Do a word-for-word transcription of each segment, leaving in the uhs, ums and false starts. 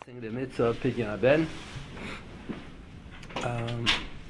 discussing the mitzvah of Pidyon Haben. Um,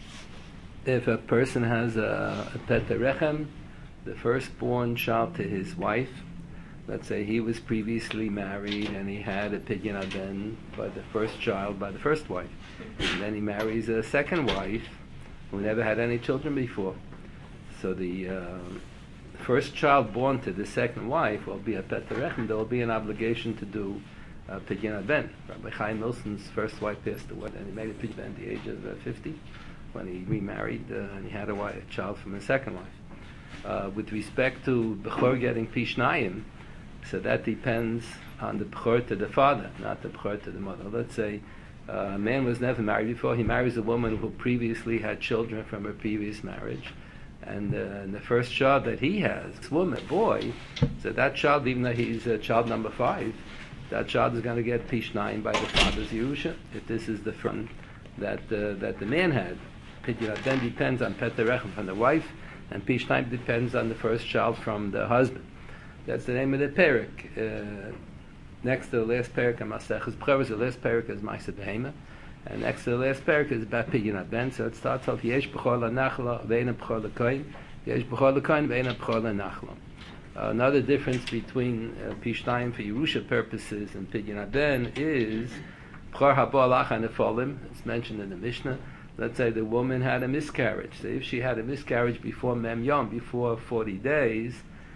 if a person has a, a pet rechem, the firstborn child to his wife, let's say he was previously married and he had a Pidyon Haben by the first child by the first wife, and then he marries a second wife who never had any children before. So the uh, first child born to the second wife will be a pet rechem. There will be an obligation to do Uh, Pidyon Haben. Rabbi Chaim Milson's first wife passed away, and he made a Pidyon Haben at the age of uh, fifty when he remarried, uh, and he had a, wife, a child from his second wife. Uh, with respect to Bechor getting Pishnayim, so that depends on the Bechor to the father, not the Bechor to the mother. Let's say uh, a man was never married before, he marries a woman who previously had children from her previous marriage, and, uh, and the first child that he has, this woman, boy, so that child, even though he's uh, child number five, that child is going to get Pishnayim by the father's Yerusha, if this is the front that uh, that the man had. Pidyon Haben depends on Pet Rechem from the wife, and Pishnayim depends on the first child from the husband. That's the name of the Perek. Uh, next to the last Perek, Maseches Bechorah, the last Perek is Ma'aseh Behema, and next to the last Perek is about Pidyon Haben. So it starts off, Yesh Bechor LaNachla, Ve'ena Bechor LaKoyin, Yesh Bechor LaKoyin, Ve'ena Bechor LaNachla. Uh, another difference between uh, Pishnayim for Yerusha purposes and Pidyon Haben is B'chor haba alach hanefolim. It's mentioned in the Mishnah. Let's say the woman had a miscarriage. So if she had a miscarriage before Mem Yom, before forty days,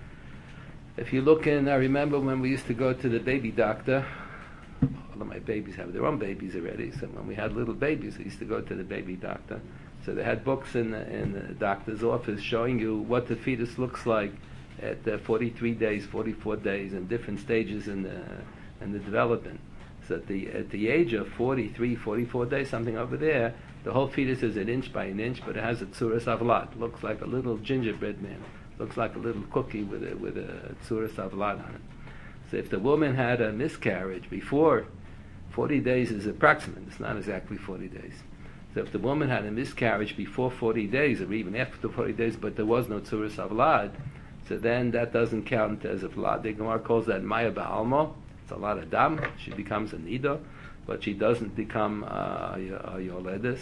if you look in, I remember when we used to go to the baby doctor. All of my babies have their own babies already. So when we had little babies, we used to go to the baby doctor. So they had books in the, in the doctor's office showing you what the fetus looks like at uh, forty-three days, forty-four days, and different stages in the in the development. So at the at the age of forty-three, forty-four days, something over there, the whole fetus is an inch by an inch, but it has a tzuras avlat. Looks like a little gingerbread man. Looks like a little cookie with a with a tzuras avlat on it. So if the woman had a miscarriage before forty days is approximate, it's not exactly forty days. So if the woman had a miscarriage before forty days, or even after forty days, but there was no tzuras avlat, so then that doesn't count as a vlad. The Gemara calls that Maya Ba'almo. It's a lot of dam. She becomes a nida, but she doesn't become uh, a yoledis.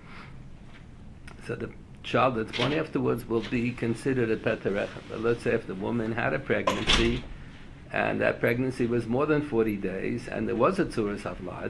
So the child that's born afterwards will be considered a pet rechem. But let's say if the woman had a pregnancy, and that pregnancy was more than forty days, and there was a tzuras avlad,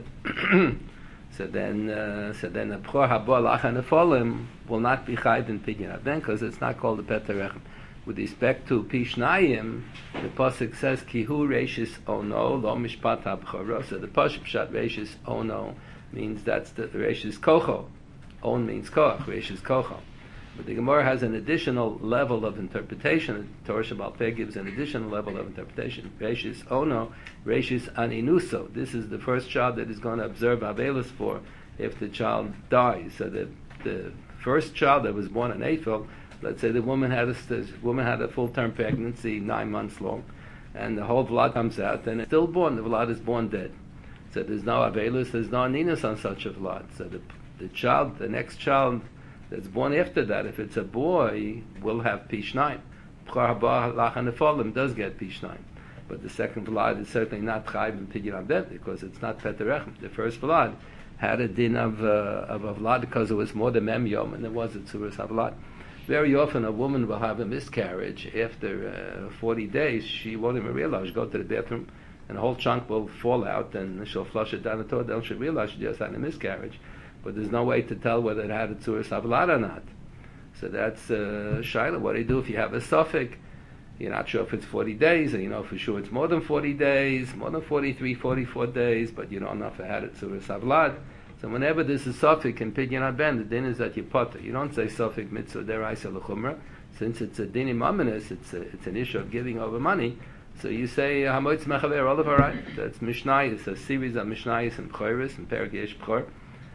so then uh, so then a b'chor haba alach hanefolim will not be chayv in Pidyon Haben because it's not called a pet rechem. With respect to Pishnayim, the pasuk says Kihu Reishis Ono Lo Mishpat HaBchora. So the pasuk Pshat Reishis Ono means that's the Reishis Kocho. On means Koch, Reishis Kocho. But the Gemara has an additional level of interpretation. The Torah Shabbal Peh gives an additional level of interpretation. Reishis Ono, Reishis Aninuso. This is the first child that is going to observe Avelis for if the child dies. So the the first child that was born in Eiffel, let's say the woman had a the woman had a full-term pregnancy, nine months long, and the whole vlad comes out, and it's stillborn. The vlad is born dead. So there's no avelus, there's no aninus on such a vlad. So the the child, the next child that's born after that, if it's a boy, will have pishnayim. B'chor haba alach hanefolim does get pishnayim, but the second vlad is certainly not chayv in Pidyon Haben because it's not pet rechem. The first vlad had a din of uh, of a vlad because it was more than mem yom, and there was a tzuras avlad. Very often a woman will have a miscarriage after uh, forty days. She won't even realize. She'll go to the bathroom and a whole chunk will fall out and she'll flush it down the toilet. Then she'll realize she just had a miscarriage. But there's no way to tell whether it had a tzuras avlad or not. So that's uh, shaila. What do you do if you have a suffix? You're not sure if it's forty days, and you know for sure it's more than forty days, more than forty-three, forty-four days, but you don't know if it had a tzuras avlad. So whenever there's a suffix in Pidyon Haben, the din is that you potter. You don't say suffix mitzvah deraisa l'chumra. Since it's a din imaminus, it's a, it's an issue of giving over money. So you say hamoitz mechaver all of all right. That's mishnayos, a series of mishnayos and b'choros and perek yesh b'chor.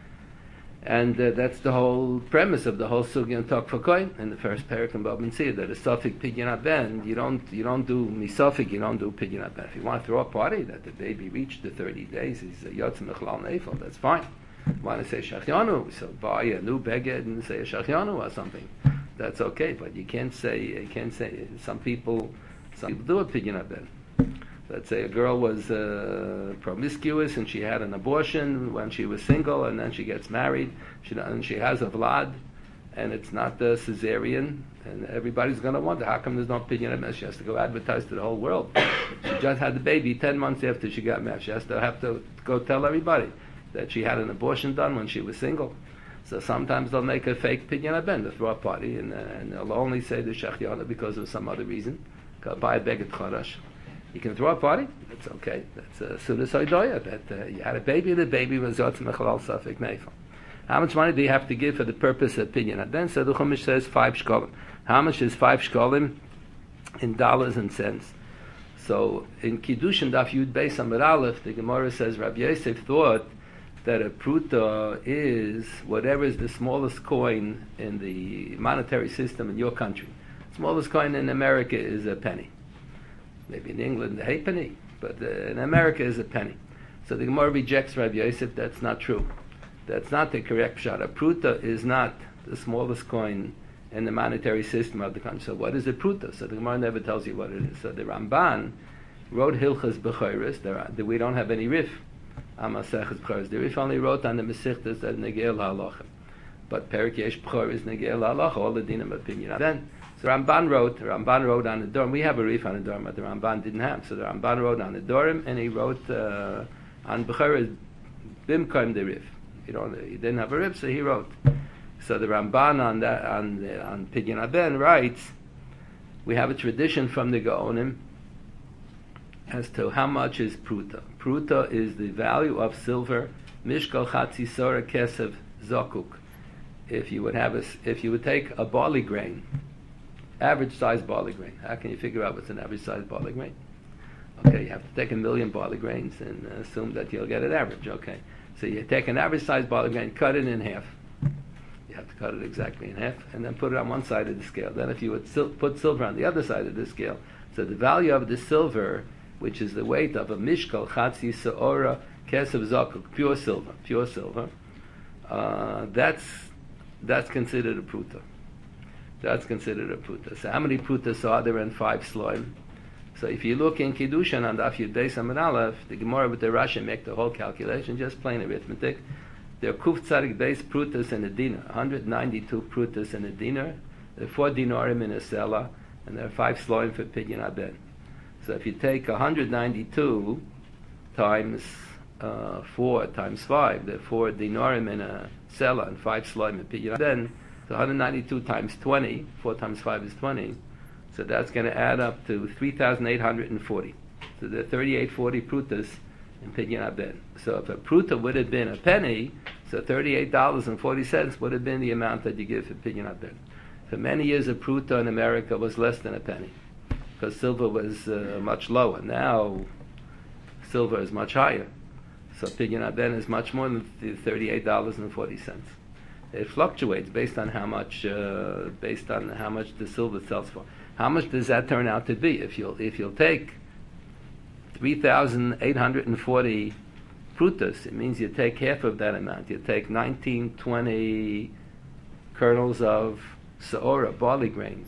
And uh, that's the whole premise of the whole sugya and talk for koin in the first perek and Bab Metzia, that a suffix Pidyon Haben, you don't you don't do misafik, you don't do Pidyon Haben. If you want to throw a party that the baby reached the thirty days, he's a yotz mechlal neifel. That's fine. Want to say shachianu, so buy a new beged and say a shachianu or something. That's okay, but you can't say you can't say some people some people do a Pidyon Haben. Let's say a girl was uh, promiscuous and she had an abortion when she was single, and then she gets married, she, and she has a vlad, and it's not the cesarean, and everybody's going to wonder, how come there's no opinion of She has to go advertise to the whole world. She just had the baby ten months after she got married. She has to have to go tell everybody that she had an abortion done when she was single. So sometimes they'll make a fake Pidyon HaBen, they'll throw a party, and, uh, and they'll only say the Shechiana because of some other reason. Go buy a Beged Chodesh. You can throw a party, that's okay. That's a Sudas Hodoya, that uh, you had a baby, the baby was Yotz Mechalal Safek Neifel. How much money do you have to give for the purpose of Pidyon HaBen? So the Chumash says five shkolim. How much is five shkolim in dollars and cents? So in Kiddushin Daf Yud Beis Amud Aleph, the Gemara says Rabbi Yosef thought that a pruta is whatever is the smallest coin in the monetary system in your country. The smallest coin in America is a penny. Maybe in England a halfpenny, but uh, in America is a penny. So the Gemara rejects Rabbi Yosef. That's not true. That's not the correct shot. A pruta is not the smallest coin in the monetary system of the country. So what is a pruta? So the Gemara never tells you what it is. So the Ramban wrote Hilchas Bechoros. We don't have any rif. Amaseches Bechoros. The rif only wrote on the Mesichtas that Negel HaHalacha. But Perik Yesh Bechoros Negel HaHalacha. All the dinim opinion. Then so Ramban wrote. Ramban wrote on the Dorim. We have a rif on the Dorim, but the Ramban didn't have. So the Ramban wrote on the Dorim, and he wrote uh, on Bechoros Bimkaim the rif. You know, he didn't have a rib, so he wrote. So the Ramban on that on on Pidyon HaBen writes, we have a tradition from the Gaonim as to how much is pruta. Pruta is the value of silver, mishkal chatzi sora kesev zokuk. If you would have a, if you would take a barley grain, average size barley grain. How can you figure out what's an average size barley grain? Okay, you have to take a million barley grains and assume that you'll get an average. Okay. So you take an average size barley grain, cut it in half. You have to cut it exactly in half, and then put it on one side of the scale. Then if you would sil- put silver on the other side of the scale, so the value of the silver, which is the weight of a mishkal, chatzi, se'ora, kesev zakuk, pure silver, pure silver, uh, that's that's considered a pruta. That's considered a pruta. So how many prutas are there in five sloim? So if you look in Kiddushin on Daf Yud Beis Amud Aleph, the Gemara with the Rashi make the whole calculation, just plain arithmetic. There are Kuf Tzadik Beis prutas in a dinar, one hundred ninety-two prutas in a dinar. There are four dinarim in a selah, and there are five sloim for Pidyon HaBen. So if you take one hundred ninety-two times uh, four times five, there are four dinarim in a selah and five sloim in Pidyon HaBen. So one hundred ninety-two times twenty, four times five is twenty. So that's going to add up to three thousand eight hundred forty. So there are thirty-eight forty prutas in Pidyon HaBen. So if a pruta would have been a penny, so thirty-eight dollars and forty cents would have been the amount that you give for Pidyon HaBen. For many years, a pruta in America was less than a penny, because silver was uh, much lower. Now, silver is much higher. So Pidyon HaBen is much more than thirty-eight dollars and forty cents. It fluctuates based on how much, uh, based on how much the silver sells for. How much does that turn out to be? If you'll if you'll take three thousand eight hundred forty prutas, it means you take half of that amount. You take nineteen twenty kernels of se'ora, barley grains.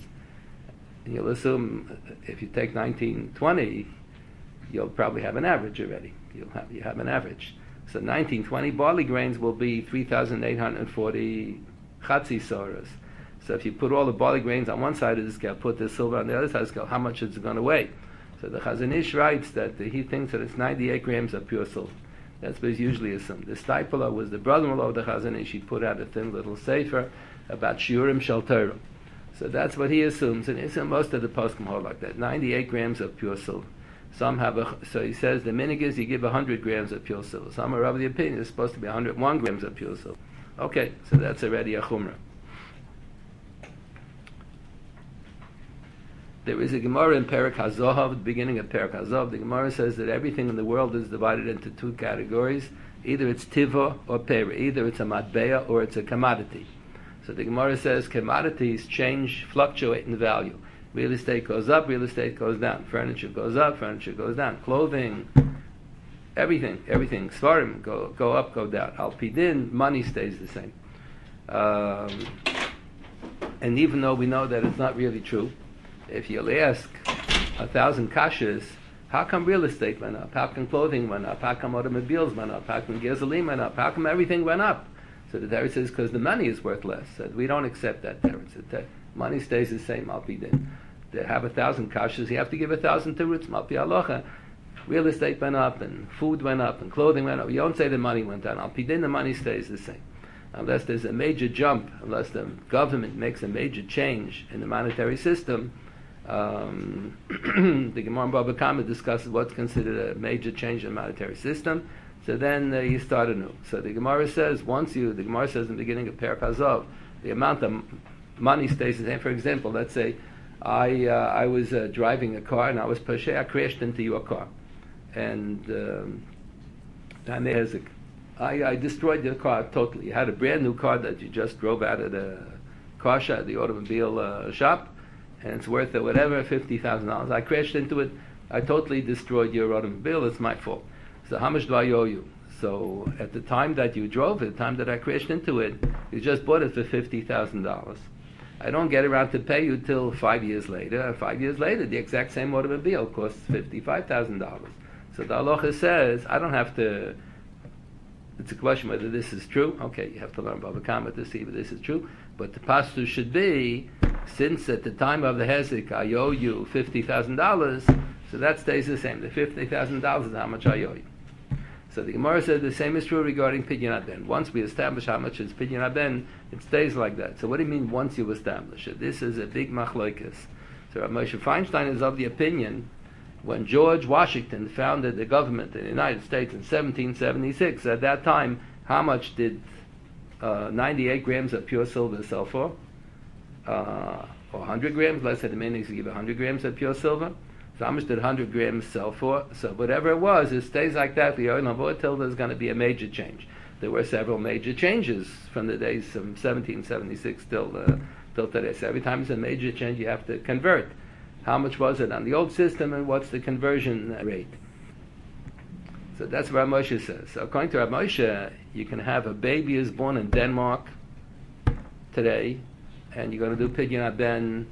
And you'll assume if you take nineteen twenty, you'll probably have an average already. You'll have you have an average. So nineteen twenty barley grains will be three thousand eight hundred forty chatzi soras. So if you put all the barley grains on one side of the scale, put the silver on the other side of the scale, how much is it going to weigh? So the Chazon Ish writes that he thinks that it's ninety-eight grams of pure silver. That's what is usually assumed. The Stipler was the brother-in-law of the Chazon Ish. He put out a thin little sefer about shiurim shel Torah. So that's what he assumes, and he most of the poskim hold like that. ninety-eight grams of pure silver. Some have a, so he says the minig is you give one hundred grams of pure silver. Some are of the opinion it's supposed to be one hundred one grams of pure silver. Okay, so that's already a chumrah. There is a Gemara in Perek HaZohav, the beginning of Perek HaZohav. The Gemara says that everything in the world is divided into two categories. Either it's tiva or pera. Either it's a matbea or it's a commodity. So the Gemara says commodities change, fluctuate in value. Real estate goes up, real estate goes down. Furniture goes up, furniture goes down. Clothing, everything, everything. Svarim go, go up, go down. Al Pidin, money stays the same. Um, and even though we know that it's not really true, if you'll ask a thousand kashas, How come real estate went up? How come clothing went up? How come automobiles went up? How come gasoline went up? How come everything went up? So the Torah says because the money is worth less. So we don't accept that Torah. The money stays the same. Al pi din. They have a thousand kashas. You have to give a thousand terutzim. Al pi halacha. Real estate went up and food went up and clothing went up. You don't say the money went down. Al pi din, the money stays the same. Unless there's a major jump, unless the government makes a major change in the monetary system, um, the Gemara in Baba Kama discusses what's considered a major change in the monetary system. So then uh, you start anew. So the Gemara says, once you, the Gemara says in the beginning of Perek Hazov, the amount of money stays the same. For example, let's say I uh, I was uh, driving a car and I was Pashay, I crashed into your car. And um, I made a I, I destroyed your car totally. You had a brand new car that you just drove out of the car shop, the automobile uh, shop, and it's worth uh, whatever, fifty thousand dollars. I crashed into it. I totally destroyed your automobile. It's my fault. So how much do I owe you? So at the time that you drove it, the time that I crashed into it, you just bought it for fifty thousand dollars. I don't get around to pay you till five years later. Five years later, the exact same automobile costs fifty-five thousand dollars. So the halacha says, I don't have to... It's a question whether this is true. Okay, you have to learn Baba Kama to see if this is true. But the pastu should be, since at the time of the hezek I owe you fifty thousand dollars, so that stays the same. The fifty thousand dollars is how much I owe you. So the Gemara said the same is true regarding Pidyon Haben. Once we establish how much is Pidyon Haben, it stays like that. So what do you mean once you establish it? This is a big machlokes. So Rav Moshe Feinstein is of the opinion when George Washington founded the government in the United States in seventeen seventy-six, at that time, how much did uh, ninety-eight grams of pure silver sell for? Uh, or one hundred grams? Let's say the man needs to give one hundred grams of pure silver. So how much did one hundred grams sell for? So whatever it was, it stays like that until there's going to be a major change. There were several major changes from the days from seventeen seventy-six till, uh, till today. So every time there's a major change, you have to convert. How much was it on the old system, and what's the conversion rate? So that's what Rav Moshe says. So according to Rav Moshe, you can have a baby is born in Denmark today, and you're going to do Pidyon Haben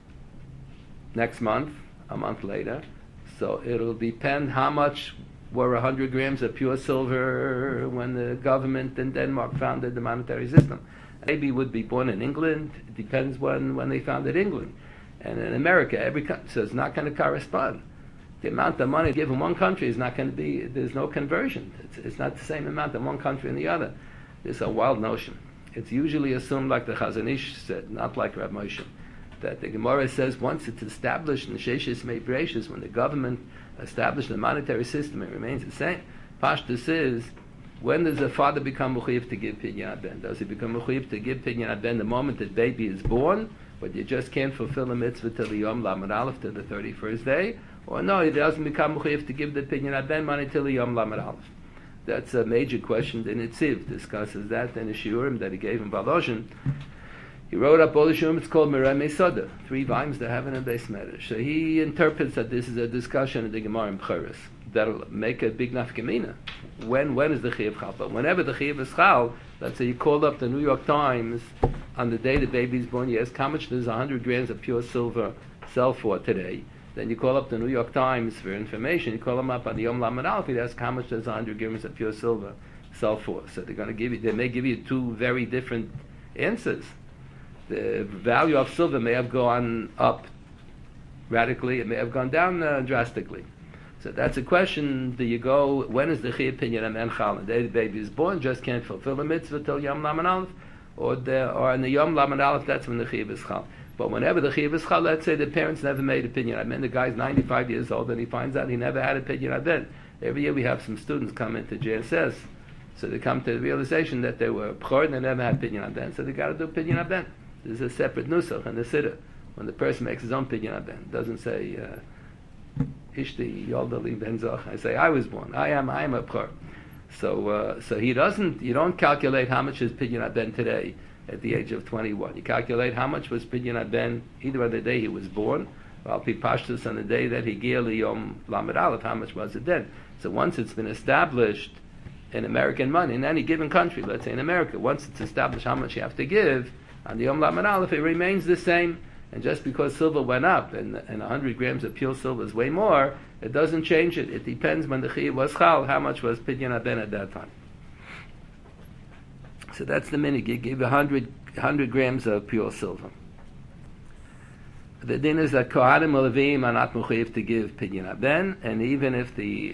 next month, a month later. So it'll depend how much were one hundred grams of pure silver when the government in Denmark founded the monetary system. A baby would be born in England. It depends when, when they founded England. And in America, every country, so it's not going to correspond. The amount of money given one country is not going to be, there's no conversion. It's, it's not the same amount in one country and the other. It's a wild notion. It's usually assumed like the Chazon Ish said, not like Rav Moshe, that the Gemara says once it's established in the Sheshes Mei Bereshis, when the government established the monetary system, it remains the same. Pashtus is, when does the father become mechuyev to give Pidyon Haben? Does he become mechuyev to give Pidyon Haben the moment the baby is born, but you just can't fulfill the mitzvah till the Yom Lamed Aleph, till the thirty-first day? Or no, he doesn't become mechuyev to give the Pidyon Haben money till the Yom Lamed Aleph. That's a major question. The Nitziv discusses that in the Shiurim that he gave in Valoshin. He wrote up all the Shiurim, it's called Meremei Soda, three volumes that have it in Beis Medrash. So he interprets that this is a discussion in the Gemara in B'choros that'll make a big nafkamina. When when is the Chiyuv Chal? But whenever the Chiyuv is Chal, let's say you called up the New York Times on the day the baby's born, you ask how much does one hundred grams of pure silver sell for today. Then you call up the New York Times for information. You call them up on the Yom Lamed Aleph, you ask how much does one hundred grams of pure silver sell for. So they're going to give you, they may give you two very different answers. The value of silver may have gone up radically, it may have gone down uh, drastically. So that's a question. Do you go, when is the Chiyuv Pidyon Haben Chal? The day the baby is born, just can't fulfill the mitzvah till Yom Lamed Aleph? Or, the, or in the Yom Lamed Aleph, that's when the Chiyuv is Chal. But whenever the Chiyuv is Chal, let's say the parents never made a Pidyon Haben. The guy's ninety-five years old and he finds out he never had a Pidyon Haben. Every year we have some students come into J S S, so they come to the realization that they were B'chor and they never had Pidyon Haben, so they got to do Pidyon Haben. There's a separate nusach in the Siddur. When the person makes his own Pidyon Haben, it doesn't say, uh, Ishti Yoldali Benzoch. I say, I was born. I am, I am a B'chor. So, uh, so he doesn't, you don't calculate how much is Pidyon Haben today at the age of twenty-one. You calculate how much was Pidyon Haben either on the day he was born, or Al Pi Pashtus on the day that he Giel Yom Lamed Aleph, how much was it then? So once it's been established in American money, in any given country, let's say in America, once it's established how much you have to give, on the Yom Lamed Aleph, it remains the same. And just because silver went up and, and one hundred grams of pure silver is way more, it doesn't change it. It depends when the chiyuv was chal, how much was pidyon haben at that time. So that's the minhag. You give one hundred, one hundred grams of pure silver. The din is that Kohanim or Levim are not mechuyev to give pidyon haben, and even if the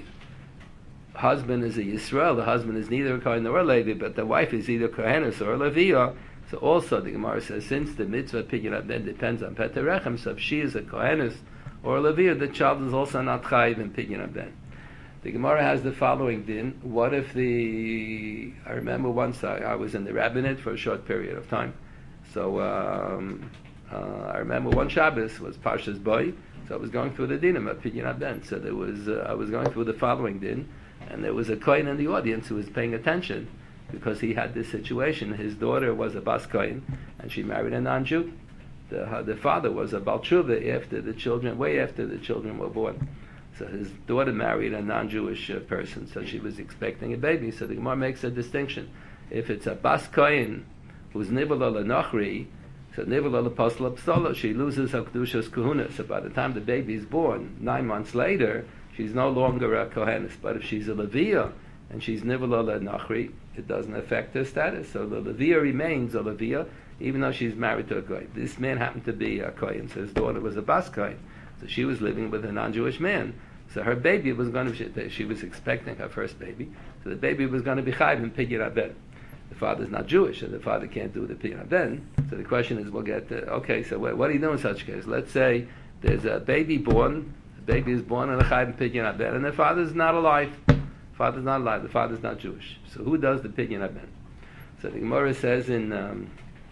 husband is a Yisrael, the husband is neither a Kohen nor a Levi, but the wife is either Kohenes or a Leviah. So also the Gemara says, since the mitzvah pidyon haben depends on Peter Rechem, so if she is a Kohenes or a Leviah, the child is also not chayiv in pidyon haben. The Gemara has the following din. What if the... I remember once I, I was in the rabbinate for a short period of time. So um, uh, I remember one Shabbos was Parshas Boy, so I was going through the dinim of pidyon haben. So there was, uh, I was going through the following din, and there was a Kohen in the audience who was paying attention because he had this situation. His daughter was a Bas Kohen, and she married a non-Jew. The, uh, the father was a Baal Tshuva after the children, way after the children were born. So his daughter married a non-Jewish uh, person, so she was expecting a baby. So the Gemara makes a distinction. If it's a Bas Kohen who's Nivel Ola Nochri, so Nivel Ola Pasla Psola, she loses her Kedushas Kahuna. So by the time the baby is born, nine months later, she's no longer a Kohenes. But if she's a Leviah and she's Nivel Ola Nochri, it doesn't affect her status. So the Leviah remains a Leviah, even though she's married to a Kohen. This man happened to be a Kohen, so his daughter was a Bas Kohen. So she was living with a non-Jewish man. So her baby was going to be, she was expecting her first baby, so the baby was going to be chayiv in pidyon haben. The father's not Jewish, and the father can't do the pidyon haben. So the question is, we'll get, to, okay, so what, what do you do in such a case? Let's say there's a baby born, the baby is born in a chayiv in pidyon haben, and the father's not alive. The father's not alive, the father's not Jewish. So who does the pidyon haben? So the Gemara says in um,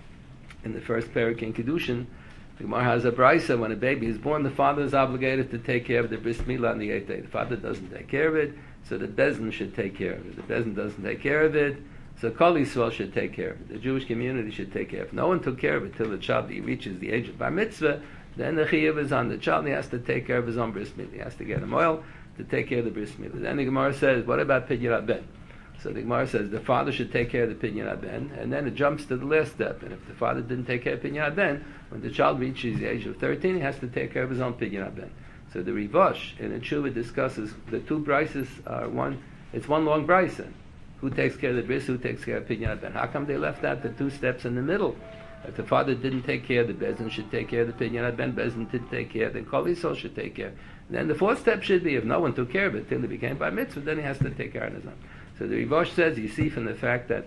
in the first parak in Kedushin, the Gemara has a brisa, when a baby is born, the father is obligated to take care of the bris milah on the eighth day. The father doesn't take care of it, so the bezin should take care of it. The bezin doesn't take care of it, so Kol Yisrael should take care of it. The Jewish community should take care of it. If no one took care of it till the child reaches the age of bar mitzvah, then the chiyuv is on the child, and he has to take care of his own bris milah. He has to get him oil to take care of the bris milah. Then the Gemara says, what about pidyon haben? So the Gemara says the father should take care of the pidyon haben, and then it jumps to the last step. And if the father didn't take care of pidyon haben, when the child reaches the age of thirteen, he has to take care of his own pidyon haben. So the Rivosh in the Tshuva discusses the two brises are one. It's one long brisa. Who takes care of the bris? Who takes care of pidyon haben? How come they left out the two steps in the middle? If the father didn't take care, the bezin should take care of the pidyon haben. Bezin didn't take care, then Kol Yisrael should take care. Then the fourth step should be if no one took care of it till he became bar mitzvah, then he has to take care of his own. So the Rivosh says, you see from the fact that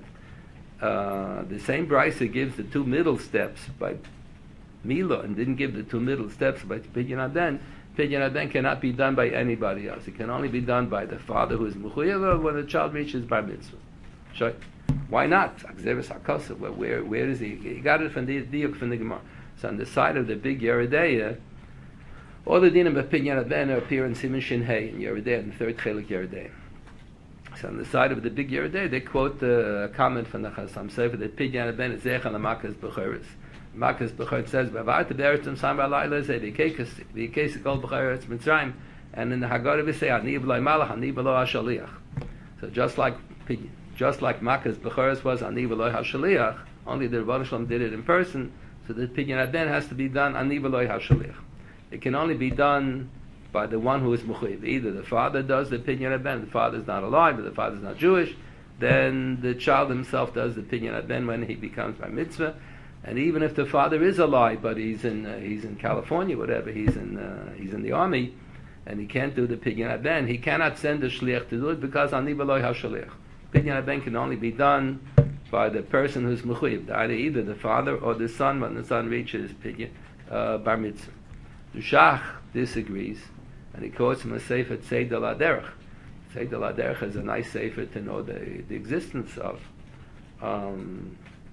uh, the same brisa gives the two middle steps by Mila and didn't give the two middle steps by pidyon haben, pidyon haben cannot be done by anybody else. It can only be done by the father who is mechuyev when the child reaches bar mitzvah. So, why not? Where, where, where is he? He got it from the diuk from the Gemara. So on the side of the big Yeridea, all the dinim of pidyon haben appear in Siman Shin Hey in Yeridea, in the third chelik Yeridea. So on the side of the big Yeridea, they quote the comment from the Chasam Sofer that pidyon haben is zech on the makas b'choros. Makas b'choros says, "B'avart be'eretzim sam b'alayla zeh v'yikes v'yikes kol b'choros Mitzrayim," and in the Haggadah we say, "Ani v'loy malach, ani v'lo hashaliach." So just like just like makas b'choros was ani v'lo hashaliach, only the Rebbeinu Shalom did it in person. So the pidyon haben has to be done ani v'lo hashaliach. It can only be done by the one who is mechuyev. Either the father does the pidyon haben, the father is not alive, but the father is not Jewish, then the child himself does the pidyon haben when he becomes bar mitzvah. And even if the father is alive, but he's in uh, he's in California, whatever, he's in uh, he's in the army, and he can't do the pidyon haben, he cannot send a shliach to do it because ani v'lo hashaliach. Pidyon haben can only be done by the person who's mechuyev, either either the father or the son when the son reaches pidyon uh, bar mitzvah. The Shach disagrees, and he quotes from a sefer Tzedel Aderech. Tzedel Aderech is a nice sefer to know the, the existence of. Um,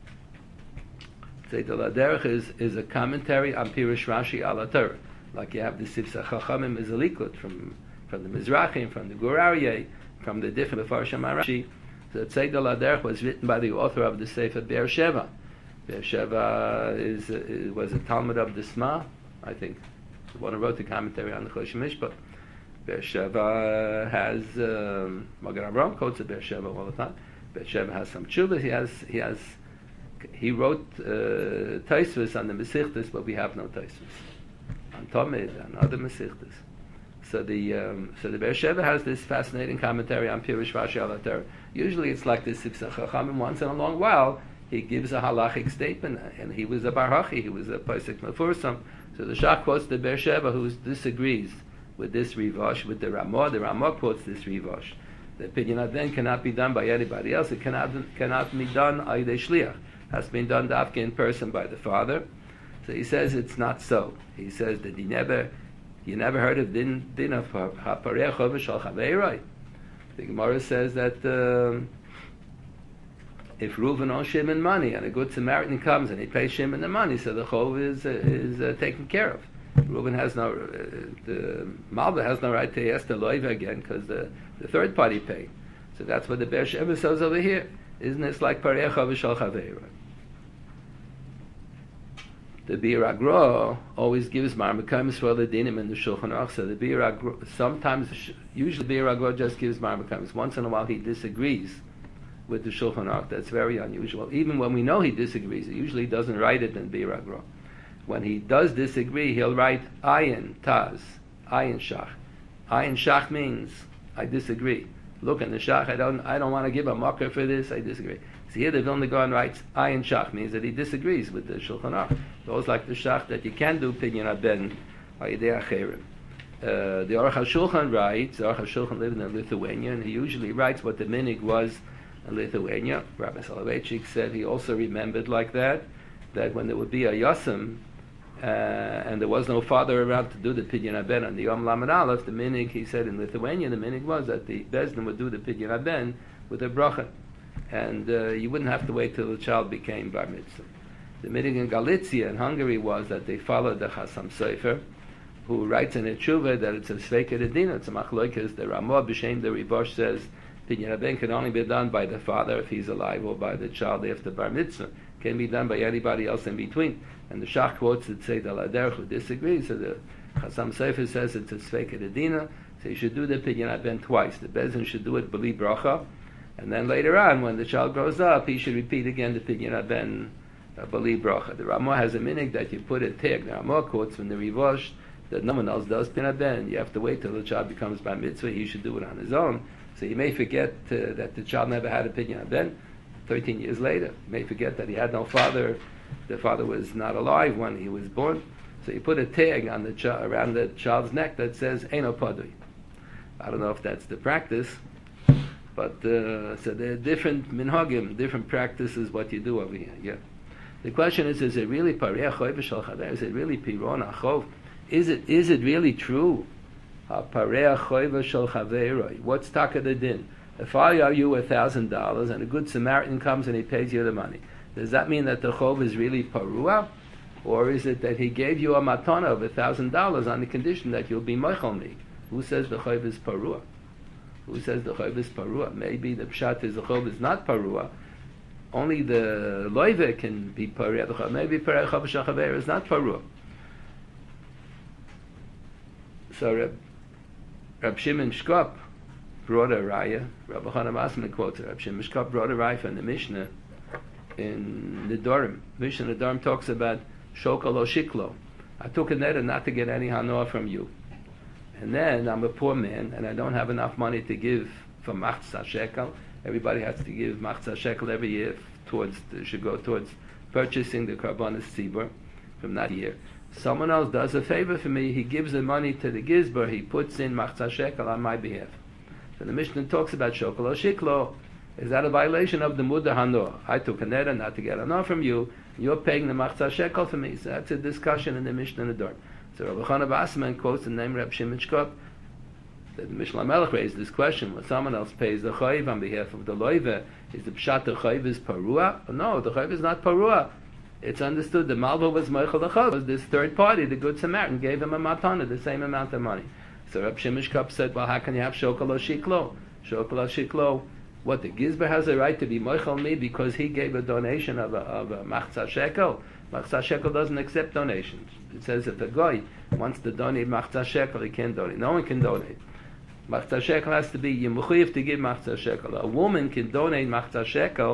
Tzedel Aderech is, is a commentary on Pirush Rashi al Torah. Like you have the Sifsa Chachamim is a likut from, from the Mizrachim, from the Gur Aryeh, from the different Mefarshim Rashi. So Tzedel Aderech was written by the author of the sefer Be'er Sheva. Be'er Sheva is, is, was a Talmud of the Sma, I think. The one who wrote the commentary on the Chosh Mishpat. Be'er Sheva has um, Magen Avraham quotes the Be'er Sheva all the time. Be'er Sheva has some tshuvas. He has he has He wrote uh, Tosfos on the Mesichtas, but we have no Tosfos on Tamid and other Mesichtas. So the um, so the Be'er Sheva has this fascinating commentary on Pirush Rashi al HaTorah. Usually it's like this Sifsei Chachamim. Once in a long while, he gives a halachic statement, and he was a Bar Hachi, he was a Pesach Mefursam. So the Shach quotes the Be'er Sheva, who disagrees with this Rivosh, with the Ramah. The Ramah quotes this Rivosh. The Pidyon then cannot be done by anybody else. It cannot cannot be done Aydei Shliach. Has been done dafke in person by the father. So he says it's not so. He says that he never, you never heard of din din of haparei chov shel chaveiroi. The Gemara says that um, if Reuven owes Shimon money and a good Samaritan comes and he pays Shimon the money, so the chov is uh, is uh, taken care of. Reuven has no, uh, the Malva has no right to ask the loiva again because the, the third party paid. So that's what the Be'er Sheva says over here. Isn't this like parei chov shel chaveiroi? The Bir Agro always gives marmakamis for the dinim in the Shulchan Aruch. So the Bir Agro, sometimes, usually Bir Agro just gives marmakamis. Once in a while he disagrees with the Shulchan Aruch. That's very unusual. Even when we know he disagrees, he usually doesn't write it in Bir Agro. When he does disagree, he'll write ayin taz, ayin shach. Ayin shach means I disagree. Look in the shach, I don't, I don't want to give a mocker for this. I disagree. So here the Vilna Gaon writes ayin shach means that he disagrees with the Shulchan Aruch. Those like the shach that you can do pidyon haben ayidei acherim. Uh, the Aruch HaShulchan writes. The Aruch HaShulchan lived in Lithuania, and he usually writes what the minig was in Lithuania. Rabbi Soloveitchik said he also remembered like that, that when there would be a yasam uh, and there was no father around to do the pidyon haben on the Yom Lamed Aleph, the minig, he said in Lithuania, the minig was that the bezdin would do the pidyon haben with a bracha, and uh, you wouldn't have to wait till the child became bar mitzvah. The minig in Galicia in Hungary was that they followed the Chasam Sofer, who writes in a tshuva that it's a sveika dedina, it's a machloikes. The Ramah b'shem the Rivosh says pidyon haben can only be done by the father if he's alive, or by the child after bar mitzvah. Can be done by anybody else in between. And the Shach quotes that say the Laderech who disagrees. So the Chasam Sofer says it's a sveika dedina, so you should do the pidyon haben twice. The bezin should do it b'li bracha, and then later on, when the child grows up, he should repeat again the pidyon haben uh, b'li bracha. The Ramah has a minig that you put a tag. The Ramah quotes from the Rivosh that no one else does pidyon haben. You have to wait till the child becomes bar mitzvah. He should do it on his own. So you may forget uh, that the child never had a pidyon haben. Thirteen years later, you may forget that he had no father. The father was not alive when he was born. So you put a tag on the chi- around the child's neck that says Eino Padui. I don't know if that's the practice, but uh, so there are different minhagim, different practices. What you do over here, yeah. The question is: is it really parei chov shel chaver? Is it really piron achov? Is it is it really true? Parei chov shel chaver. What's taka the din? If I owe you a thousand dollars and a good Samaritan comes and he pays you the money, does that mean that the chov is really parua, or is it that he gave you a matana of a thousand dollars on the condition that you'll be mochel me? Who says the chov is parua? Who says the chov is parua? Maybe the pshat is the chov is not parua. Only the loive can be parua. Maybe parei chov shel chaver is not parua. So Reb, Reb Shimon Shkop brought a raya. Rabbi Chanan Masman quotes it. Reb Shimon Shkop brought a raya from the Mishnah in the Dorim. Mishnah the Dorim talks about shokal o shiklo. I took a neder not to get any hanoah from you. And then I'm a poor man and I don't have enough money to give for machzah shekel. Everybody has to give machzah shekel every year towards the, should go towards purchasing the karbanis tzibur from that year. Someone else does a favor for me. He gives the money to the gizbar. He puts in machzah shekel on my behalf. So the Mishnah talks about shokal o shiklo. Is that a violation of the mudah hanoah? I took a neder not to get hanoah from you. You're paying the machzah shekel for me. So that's a discussion in the Mishnah and the Dorm. So Rabbi Chanan Basman quotes the name Reb Shimon Shkop that the Mishnah Melech raised this question: when someone else pays the chayiv on behalf of the loive, is the pshat the chayiv is parua? No, the chayiv is not parua. It's understood the malva was meichel the chayiv. This third party, the good Samaritan, gave him a matana, the same amount of money. So Reb Shimon Shkop said, well, how can you have shokal o shiklo? Shokal o shiklo. What, the gizbar has a right to be meichel me because he gave a donation of a, of a machzah shekel? Machzah shekel doesn't accept donations. It says if a guy wants to donate machzah shekel, he can't donate. No one can donate. Machzah shekel has to be, you're mechuyev to give machzah shekel. A woman can donate machzah shekel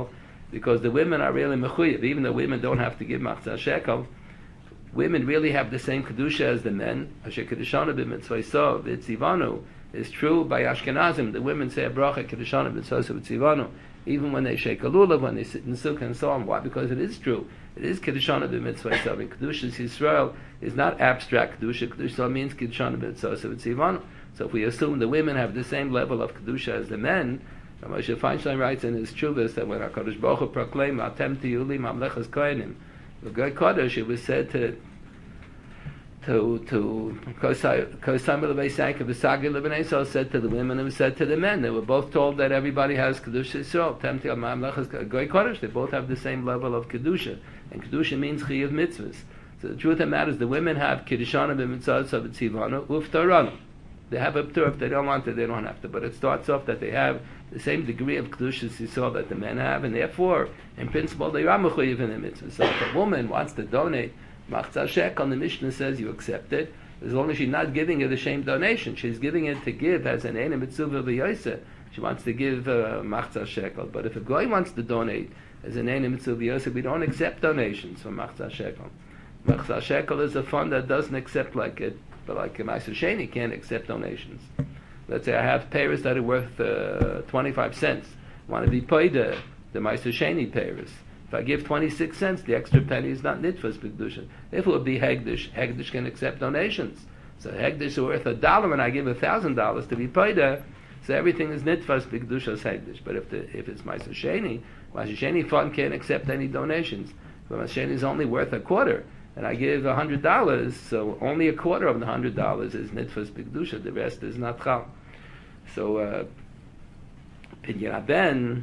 because the women are really mechuyev. Even though women don't have to give machzah shekel, women really have the same kedusha as the men. Asher kedushana b'mitzvah v'tzivanu is true by Ashkenazim. The women say a bracha kedushana b'mitzvah v'tzivanu, even when they shake a lulav, when they sit in sukkah and so on. Why? Because it is true. It is kedushana b'mitzvah. And kedushas Yisrael is not abstract kedusha. Kedusha means kedushana b'mitzvah v'tzivanu. So if we assume the women have the same level of kedusha as the men, Moshe Feinstein writes in his Chuvas that when HaKadosh Baruch Hu proclaimed Atem tiyuli mamlechas kohenim, the Goy Kodesh, it was said to to to Kosai Lebesanka V'Sagi Lebenei Yisrael said to the women and said to the men. They were both told that everybody has kedusha Yisrael. Atem tiyuli mamlechas Goy Kodesh. They both have the same level of kedusha, and kedusha means chiyuv mitzvahs. So the truth of the matter is, the women have kedushana b'mitzvah v'tzivanu uftaranu. They have a p'tur. If they don't want to, they don't have to. But it starts off that they have the same degree of kedushas Yisrael that the men have, and therefore, in principle, they are mechuyev in the mitzvah. So if a woman wants to donate machzah shekel, the Mishnah says you accept it, as long as she's not giving it a shame donation. She's giving it to give as an eina mitzvah v'yoseh. She wants to give uh, machzah shekel. But if a goy wants to donate as an eina mitzvah v'yoseh, we don't accept donations from machzah shekel. Machzah shekel is a fund that doesn't accept like it. But like a Ma'aser Sheni can't accept donations. Let's say I have payers that are worth uh, twenty-five cents. I want to be paid the, the Ma'aser Sheni payers. If I give twenty-six cents, the extra penny is not nitfas b'kedusha. If it would be Hegdish, Hegdish can accept donations. So Hegdish is worth a dollar and I give a thousand dollars to be paid, so everything is nitfas b'kedusha Hegdish. But if the, if it's Ma'aser Sheni, Ma'aser Sheni fund can't accept any donations. But Ma'aser Sheni is only worth a quarter. And I give a hundred dollars, so only a quarter of the hundred dollars is nitfas b'kedusha. The rest is not chal. So, Pinyan Ben,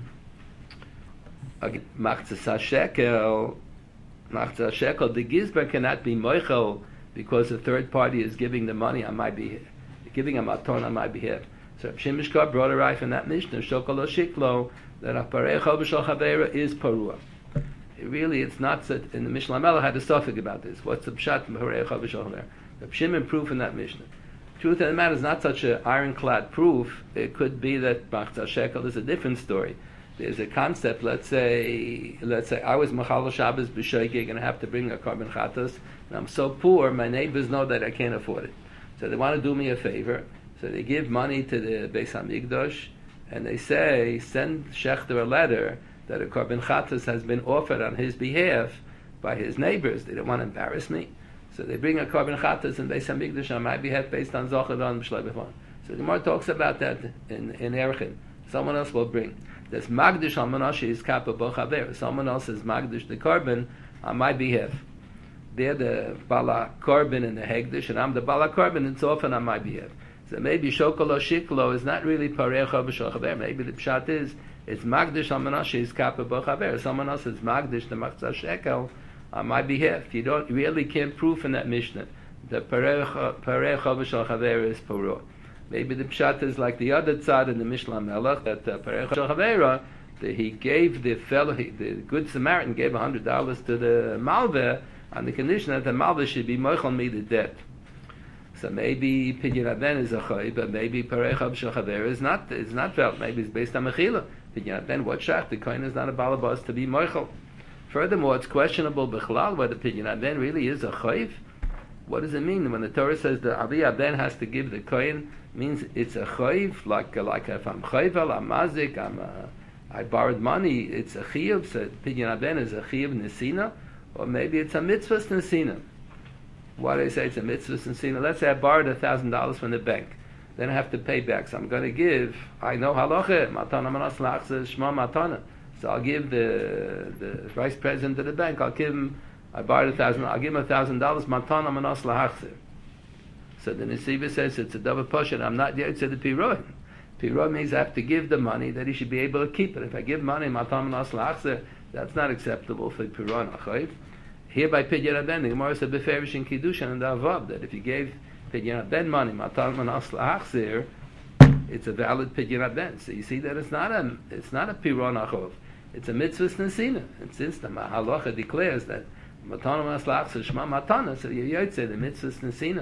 machzah shekel, machzah shekel. The gizber cannot be moichel because the third party is giving the money on my behalf, giving a maton on my behalf. So Shimishkar brought a right from that Mishnah, shokolo shiklo, that a parecho b'shal chavera is parua. Really, it's not that in the Mishnah Melech had a suffix about this. What's the pshat b'horecha v'shocher? The Shimon proof in that Mishnah. Truth of the matter is not such an ironclad proof. It could be that machzah shekel is a different story. There's a concept. Let's say, let's say I was machal Shabbos b'shoigig and I have to bring a carbon chatas, and I'm so poor, my neighbors know that I can't afford it. So they want to do me a favor. So they give money to the Beis Hamikdash, and they say, send Shechter a letter that a korban chatas has been offered on his behalf by his neighbors. They don't want to embarrass me. So they bring a korban chatas and Beis Hamikdash on my behalf based on Zochadon B'Shleibefon. So the Gemara talks about that in, in Erchin. Someone else will bring. There's Magdish al Menashe is Kappa Bochaver. Someone else is Magdish the korban on my behalf. They're the Bala korban and the Hegdish, and I'm the Bala korban, it's often on my behalf. So maybe Shokolo Shiklo is not really Parecha B'Shochaver. Maybe the pshat is it's Magdish al Menashe is Kappa Bochaver. Someone else is Magdish the Machzah Shekel on my behalf. You don't you really can't prove in that Mishnah the Parecha B'Shochaver is Paro. Maybe the pshat is like the other tzad in the Mishnah Melech that uh, Parecha B'Shochaver, that he gave the fellow, he, the good Samaritan gave a hundred dollars to the Malveh on the condition that the Malveh should be moichel me the debt. So maybe Pidyon Ben is a choy, but maybe Parecha B'Shochaver is not is not felt. Maybe it's based on Mechila. Pidyon Ben, what shach? The coin is not a balabas to be moichel. Furthermore, it's questionable b'chalal whether Pidyon Ben really is a choy. What does it mean when the Torah says the Aliyah Ben has to give the coin? Means it's a choiv, like like if I'm choivel, I'm mazik, I'm a, I borrowed money. It's a chiyuv. So Pidyon Ben is a chiyuv nesina, or maybe it's a mitzvah nesina. Why do they say it's a mitzvah nesina? Let's say I borrowed a thousand dollars from the bank, then I have to pay back. So I'm going to give. I know halacha matana manas lachze shma matana. So I'll give the the vice president of the bank. I'll give him. I borrowed a thousand. I'll give him a thousand dollars. Matana manas lachze. So the Nesiva says it's a double portion. I'm not yet to the Piroi. Piroi means I have to give the money that he should be able to keep it. If I give money, Matam Nas Lachse, that's not acceptable for Piroi Nachayv. Here by Pidyon Ben, the Gemara said Beferish in Kiddushan and the Avav, that if you gave Pidyon Ben money, Matam Nas Lachse, it's a valid Pidyon Ben. So you see that it's not a it's not a Piroi Nachayv. It's a mitzvah nesina. And since the Halacha declares that Matam Nas Lachse Shema Matana, so you say the mitzvah nesina.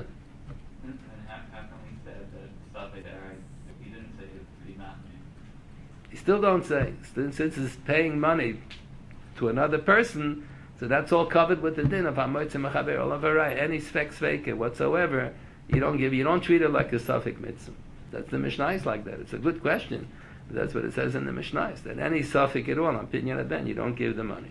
You still don't say. Since it's paying money, to another person, so that's all covered with the din of hamoitze mechaber olav harai. Any svek sveke whatsoever, you don't give, you don't treat it like a suffix mitzvah. That's the Mishnah is like that. It's a good question, but that's what it says in the Mishnah. That any suffix at all on pinyan aben, you don't give the money.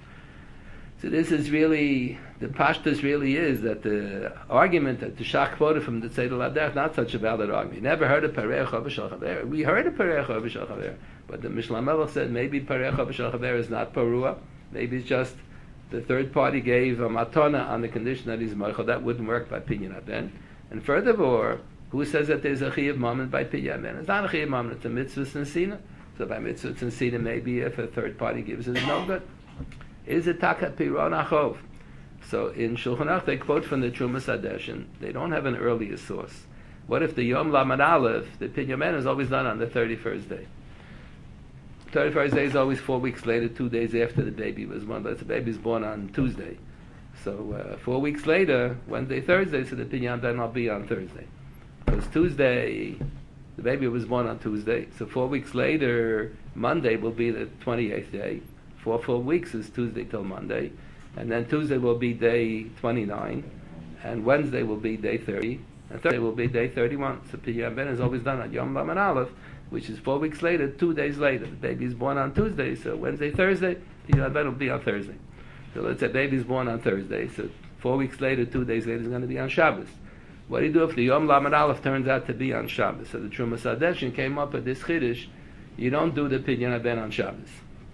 So this is really, the pashtus really is that the argument that the shach quoted from the Tzedel Adar is not such a valid argument. You never heard of Parecha B'Shal Chaver. We heard of Parecha B'Shal Chaver, but the Mishnah Melech said maybe Parecha B'Shal Chaver is not Parua. Maybe it's just the third party gave a matana on the condition that he's Meichel. That wouldn't work by Pinyan Aben. And furthermore, who says that there's a Chiyav Mammon by Pinyan Aben? It's not a Chiyav Mammon, it's a Mitzvah Sensina. So by Mitzvah Sensina, maybe if a third party gives it, it's no good. Is it taka piron achov? So in Shulchan Aruch they quote from the Trumas Hadeshin. They don't have an earlier source. What if the Yom Lamed Aleph, the Pinyan Aben, is always done on the thirty-first day? thirty-first day is always four weeks later, two days after the baby was born. But the baby is born on Tuesday. So uh, four weeks later, Wednesday, Thursday, so the Pinyan Aben will be on Thursday. Because Tuesday, the baby was born on Tuesday. So four weeks later, Monday will be the twenty-eighth day. Four full weeks is Tuesday till Monday, and then Tuesday will be day twenty-nine, and Wednesday will be day thirty, and Thursday will be day thirty-one. So Pinyan Aben is always done on Yom Lamed Aleph, which is four weeks later, two days later. The baby is born on Tuesday, so Wednesday, Thursday, Pinyan Aben will be on Thursday. So let's say baby is born on Thursday, so four weeks later, two days later is going to be on Shabbos. What do you do if the Yom Lamed Aleph turns out to be on Shabbos? So the Trumas Hadeshin came up with this chiddush: you don't do the Pinyan Aben on Shabbos.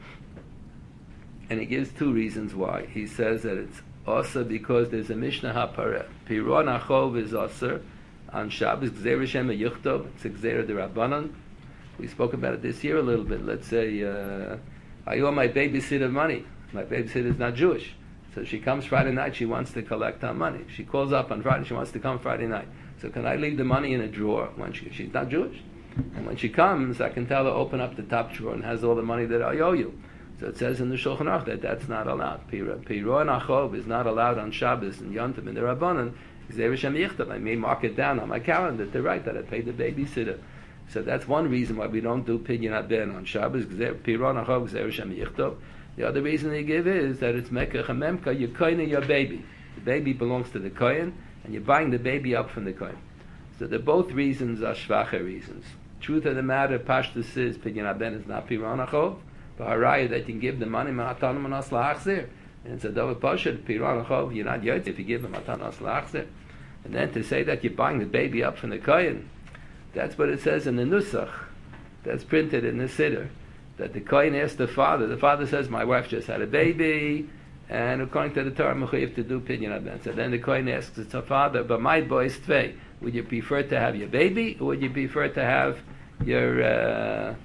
And he gives two reasons why. He says that it's also because there's a Mishnah HaPareh. Piron Achov is also on Shabbos. Gzeir Shem Yuchtov. It's a Gzeir de Rabbanan. We spoke about it this year a little bit. Let's say, uh, I owe my babysitter money. My babysitter is not Jewish. So she comes Friday night, she wants to collect her money. She calls up on Friday, she wants to come Friday night. So can I leave the money in a drawer when she, she's not Jewish? And when she comes, I can tell her, open up the top drawer and has all the money that I owe you. So it says in the Shulchan Aruch that that's not allowed. Piron Achov is not allowed on Shabbos and Yontif and the Rabbanan. I may mark it down on my calendar to write that I paid the babysitter. So that's one reason why we don't do Pinyan Aben on Shabbos. Piron Achov Gzeir Shem Yichtov. The other reason they give is that it's Mekach HaMemka, you're kohening your baby. The baby belongs to the kohen, and you're buying the baby up from the kohen. So the both reasons are shvacha reasons. Truth of the matter, Pashtus is Pinyan Aben is not Piron Achov. But haraya that you can give the money matan manas laachzir, and it's a double pashat piron achov. You're not yotze if you give the matan manas laachzir, and then to say that you're buying the baby up from the kohen, that's what it says in the nusach. That's printed in the siddur. That the kohen asks the father. The father says, "My wife just had a baby, and according to the Torah, mechuyev to do pinyan aben." So then the kohen asks the father, "But my boy is tvei. Would you prefer to have your baby, or would you prefer to have your?" Uh,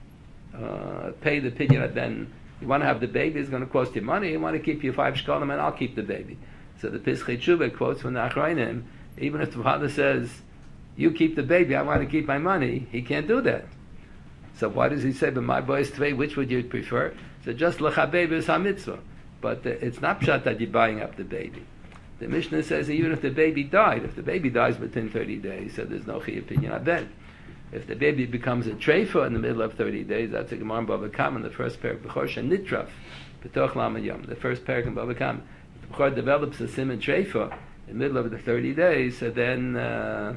Uh, pay the pinyan, then you want to have the baby, it's going to cost you money, you want to keep your five shkolim, and I'll keep the baby. So the Pischei Tshuva quotes from the Achrayim, even if the father says, you keep the baby, I want to keep my money, he can't do that. So why does he say, but my boy is tvei, which would you prefer? So just l'chabeb is ha-mitzvah. But uh, it's not pshat that you're buying up the baby. The Mishnah says even if the baby died, if the baby dies within thirty days, so there's no chiyuv pinyan aben. If the baby becomes a treifa in the middle of thirty days, that's a Gemara in Bava Kama, the first parak b'chor nitraf, b'toch lamed yom. The first parak in Bava Kama, if the b'chor develops a simon treifa in the middle of the thirty days, so then uh,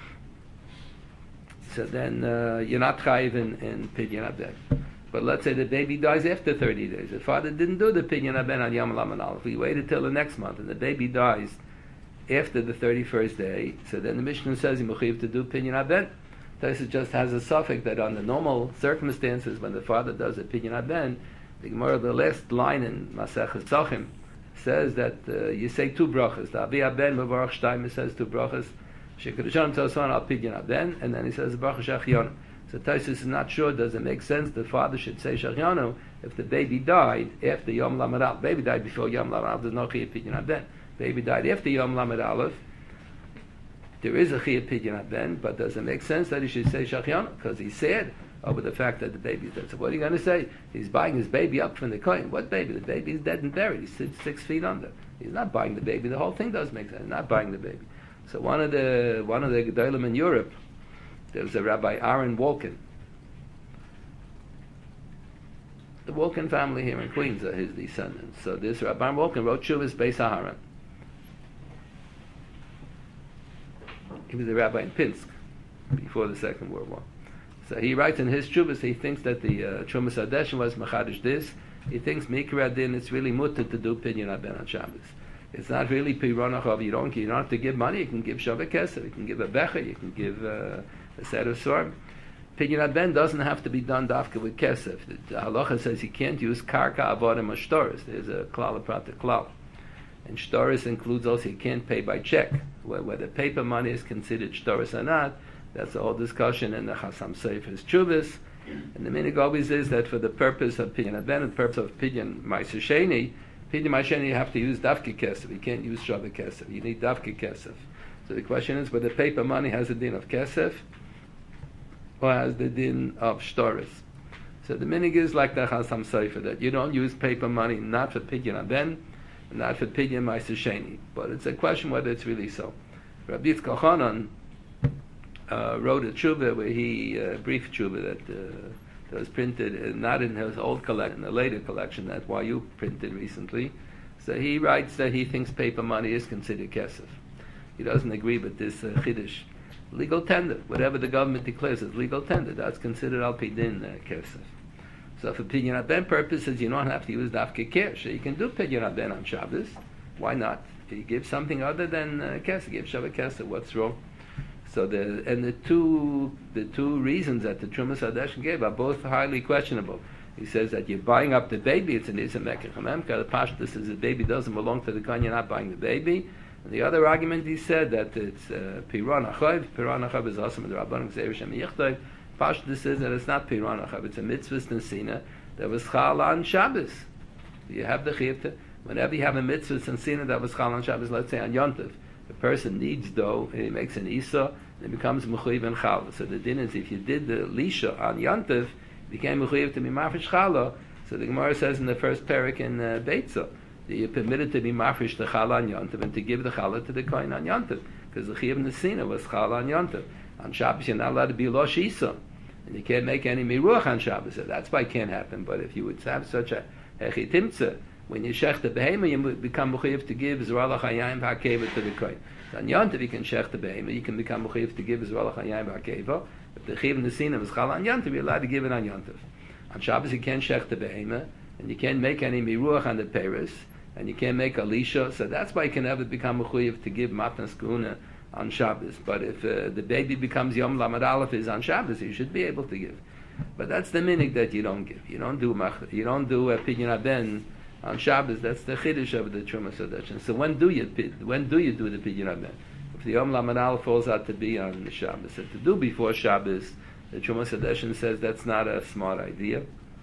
so then uh, you're not chayiv in, in pinyan aben. But let's say the baby dies after thirty days. The father didn't do the pinyan aben on Yom Lamed Aleph. We waited till the next month, and the baby dies after the thirty-first day. So then the Mishnah says he mechuyev to do pinyan aben. Taisa just has a suffix that on the normal circumstances, when the father does a pinyan aben, the Gemara, the last line in Masechus Tzachim, says that uh, you say two brachas. The Avi Aben Mevarach Shtayim says two brachas. Shekadushan Toson Al Pinyan Aben, and then he says Baruch Shachionu. So Taisa is not sure. Does it make sense the father should say Shachionu if the baby died after Yom Lamed Aleph? Baby died before Yom Lamed Aleph. There's no chiyuv pinyan aben. Baby died after Yom Lamed Aleph. There is a chiyuv pinyan aben, but does it make sense that he should say Shachionu? Because he's sad over the fact that the baby is dead. So what are you going to say? He's buying his baby up from the kohen. What baby? The baby is dead and buried. He's six, six feet under. He's not buying the baby. The whole thing does make sense. He's not buying the baby. So one of the one of the gedolim in Europe, there was a Rabbi Aaron Walken. The Wolkin family here in Queens are his descendants. So this Rabban Wolkin wrote Shuvas Beis Aharon. He was a rabbi in Pinsk before the Second World War. So he writes in his Shuvas, he thinks that the uh, Trumas Hadeshin was Machadish this. He thinks Mikra Din, it's really mutter to do Pidyon Haben on Shabbos. It's not really Pironachov. You don't, you don't have to give money. You can give Shavah Kesef. You can give a Becher. You can give uh, a set of Sorm. Pidyon Haben doesn't have to be done dafka with Kesef. The Halacha says you can't use Karka Avodim or Shtoris. There's a Klal Prat Klal. And Shtoris includes also you can't pay by check. Whether paper money is considered Shtoris or not, that's a whole discussion in the Chasam Sefer's Chuvas. And the minig always is that for the purpose of Pidyon Haben, the purpose of Pidyon Ma'aser Sheni, Pidyon Ma'aser Sheni you have to use Dafka Kesef. You can't use Shavah Kesef. You need Dafka Kesef. So the question is whether paper money has the din of Kesef or has the din of Shtoris. So the minig is like the Chasam Sefer, that you don't use paper money not for Pidyon Haben, not for Pidyon Ma'aser Sheni. But it's a question whether it's really so. Rabbi Yitzchak Hanan Uh, wrote a tshuva where he, uh, brief tshuva that, uh, that was printed, uh, not in his old collection, the later collection that Y U printed recently. So he writes that he thinks paper money is considered kesef. He doesn't agree with this uh, chiddush. Legal tender, whatever the government declares as legal tender, that's considered al pidin uh, kesef. So for Pidyon Haben purposes, you don't have to use dafke kesh. You can do Pidyon Haben on Shabbos. Why not? You give something other than uh, kesef. Give Shavah Kesef. What's wrong? So the and the two the two reasons that the Trumas Hadeshin gave are both highly questionable. He says that you're buying up the baby, it's an Isa Mekach Hamemka. The Pashtus says the baby doesn't belong to the Kohen, you're not buying the baby. And the other argument he said that it's Piron Achav. Piron Achav is awesome in the Rabbanim Gzeir Shem Yichtov. Pashtus says that it's not Piron Achav, it's a mitzvah Sina that was Chal on Shabbos. You have the Chiyuv. Whenever you have a mitzvah Sina that was Chal on Shabbos, let's say on Yontiv, the person needs dough, and he makes an Isa, and it becomes Mechuyev and Chala. So the din is, if you did the Lisha on Yantiv, it became Mechuyev to be Mafresh Chala. So the Gemara says in the first parak in uh, Beitza, that you're permitted to be Mafresh the Chala on Yantiv, and to give the Chala to the Kohen on Yantiv, because the Chiyuv Nesina was Chala on Yantiv. On Shabbos, you're not allowed to be Losh Isa, and you can't make any Miruach on Shabbos. So that's why it can't happen. But if you would have such a Hechitimtza, when you shech the behema, you become mechuyev to give Zeralach Hayayim V'Hakeva to the Kohen. So on Yontiv, you can shech the behema, you can become mechuyev to give Zeralach Hayayim V'Hakeva. If the Chiv Nesina is Chal on Yontiv, you're allowed to give it on Yontiv. On Shabbos, you can't shech the behema, and you can't make any miruach on the Paris, and you can't make alisha. So that's why you can never become mechuyev to give Matnas Kuna on Shabbos. But if uh, the baby becomes Yom Lamed Aleph is on Shabbos, you should be able to give. But that's the minig that you don't give. You don't do mach, you don't do a Pidyon Haben on Shabbos. That's the chiddush of the Trumas Hadeshin. So when do you when do you do the Pidyon Haben? If the Yom Lamed Aleph falls out to be on the Shabbos, so to do before Shabbos, the Trumas Hadeshin says that's not a smart idea,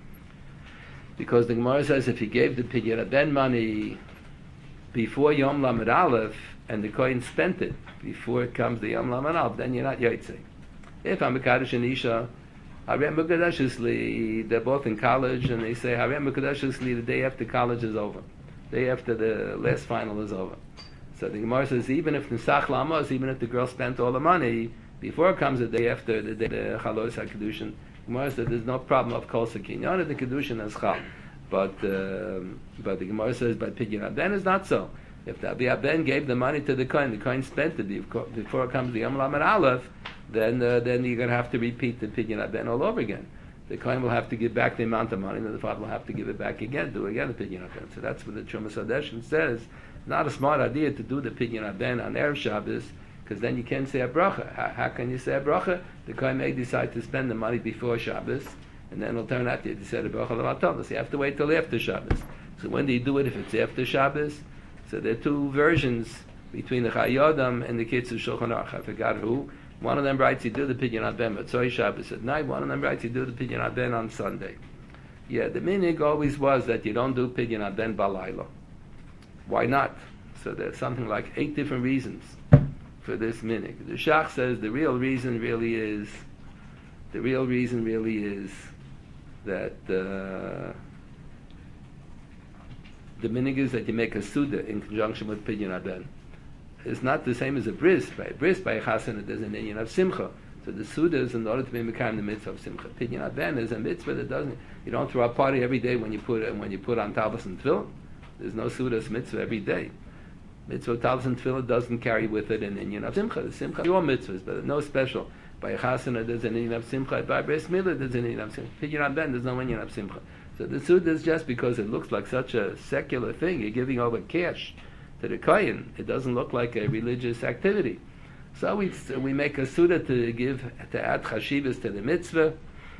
because the Gemara says if he gave the Pidyon Haben money before Yom Lamed Aleph and the Kohen spent it before it comes the Yom Lamed Aleph, then you're not yotzei. If I'm a Kaddish and Isha, Harem B'Kadeshusli, they're both in college, and they say Harem B'Kadeshusli the day after college is over, day after the last final is over. So the Gemara says even if Nisach Lamos, even if the girl spent all the money before it comes the day after the day the Chalos HaKedushin, the Gemara says there's no problem of Kol Sakinyan, the Kedushin as Chal. But um, but the Gemara says by Pidyon Haben is not so. If the Abi Ben gave the money to the Kohen, the Kohen spent it before it comes the Yom Lamed Aleph, then uh, then you're going to have to repeat the Pidyon Haben all over again. The Kohen will have to give back the amount of money, and the father will have to give it back again, do again the Pidyon Haben. So that's what the Trumas Hadeshin says. It's not a smart idea to do the Pidyon Haben on Erev Shabbos, because then you can't say a bracha. How, how can you say a bracha? The Kohen may decide to spend the money before Shabbos, and then it'll turn out you said a bracha l'matom. So you have to wait till after Shabbos. So when do you do it if it's after Shabbos? So there are two versions between the Chayodam and the Kitzur Shulchan Aruch. I forgot who. One of them writes you do the Pidyon Haben Matzoi Shabbos at night. One of them writes you do the Pidyon Haben on Sunday. Yeah, the minig always was that you don't do Pidyon Haben balayla. Why not? So there's something like eight different reasons for this minig. The Shach says the real reason really is the real reason really is that uh, the minig is that you make a suda in conjunction with Pidyon Haben. It's not the same as a bris. By a bris, by a chasana, there's an inyan of simcha. So the Suda is in order to be Mekayim the mitzvah of Simcha. Pidyon Haben is a mitzvah that doesn't, you don't throw a party every day when you put when you put on Talbas and Tefillin. There's no Suda's mitzvah every day. Mitzvah of Talbas and Tefillin doesn't carry with it an Inyan of Simcha. The Simcha, all mitzvahs, but no special. By Chasana there's an Inyan of Simcha. By Bris Milah there's an Inyan of Simcha. Pidyon Haben there's no Inyan of Simcha. So the Suda is just because it looks like such a secular thing. You're giving over cash to the Kohen. It doesn't look like a religious activity. So we we make a Suda to give, to add chashivas to the mitzvah.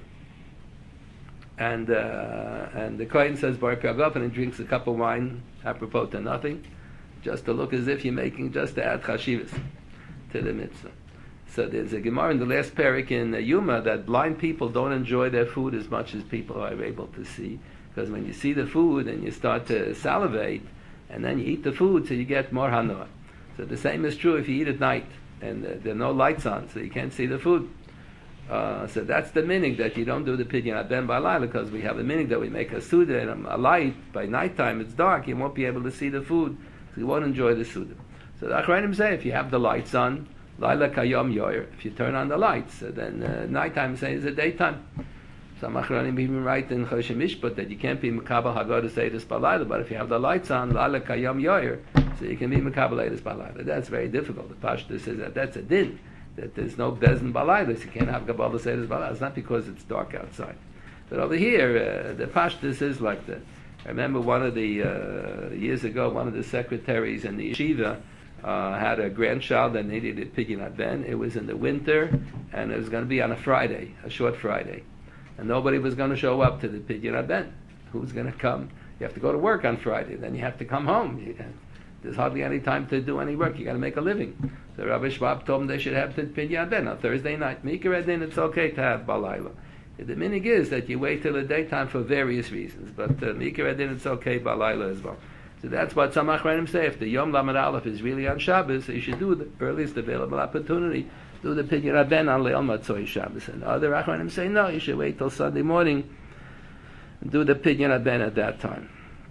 And uh, and the Kohen says Baruch Yagav and he drinks a cup of wine apropos to nothing, just to look as if you're making, just to add chashivas to the mitzvah. So there's a Gemara in the last parak in uh, Yuma that blind people don't enjoy their food as much as people are able to see, because when you see the food and you start to salivate, and then you eat the food, so you get more hanoah. So the same is true if you eat at night and uh, there are no lights on, so you can't see the food. Uh, so that's the meaning that you don't do the pidyon haben by light, because we have a meaning that we make a suda and a light by nighttime. It's dark, you won't be able to see the food, so you won't enjoy the suda. So the Achrayim say if you have the lights on, laila kayom yoyer, if you turn on the lights, so then uh, nighttime say is a daytime. Some Achrayim even write in Choshen Mishpat that you can't be mekabel haggadah say this by laila, but if you have the lights on, laila kayom yoyer, so you can be mekabel this by laila. That's very difficult. The Pashto says that that's a din, that there's no bezin balaylas, you can't have Kabbalah Seder's balaylas. It's not because it's dark outside. But over here, uh, the Pashtus is like that. I remember one of the, uh, years ago, one of the secretaries in the yeshiva uh, had a grandchild that needed a pidyon haben. It was in the winter, and it was going to be on a Friday, a short Friday. And nobody was going to show up to the pidyon haben. Who's going to come? You have to go to work on Friday, then you have to come home. You, There's hardly any time to do any work. You got to make a living. So Rabbi Schwab told them they should have the pidyon haben on Thursday night. Mikra Edin, it's okay to have balayla. The minig is that you wait till the daytime for various reasons, but uh, Mikra Edin, it's okay balayla as well. So that's what some Achronim say. If the Yom Lamed Aleph is really on Shabbos, so you should do the earliest available opportunity, do the pidyon haben on Leil Matzoi Shabbos. And other Achronim say no, you should wait till Sunday morning and do the pidyon haben at that time.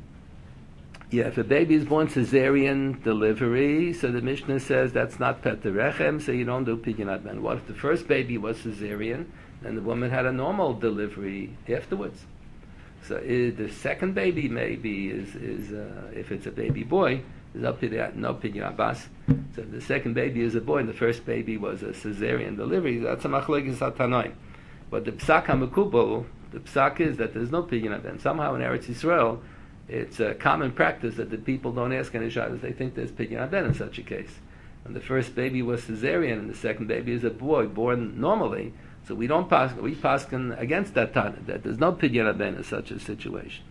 Yeah, if a baby is born cesarean delivery, so the Mishnah says that's not pet rechem, so you don't do pidyon haben. What if the first baby was cesarean, and the woman had a normal delivery afterwards? So uh, the second baby maybe is, is uh, if it's a baby boy, is up to that, no pidyon abbas. So if the second baby is a boy, and the first baby was a cesarean delivery, that's a machlokes hatanoim. But the psak hamekubal, the psak is that there's no pidyon haben. Somehow in Eretz Yisrael, it's a common practice that the people don't ask any shabbos. They think there's pidyon haben in such a case. And the first baby was cesarean, and the second baby is a boy born normally. So we don't pass. We paskin against that tana, that there's no pidyon haben in such a situation.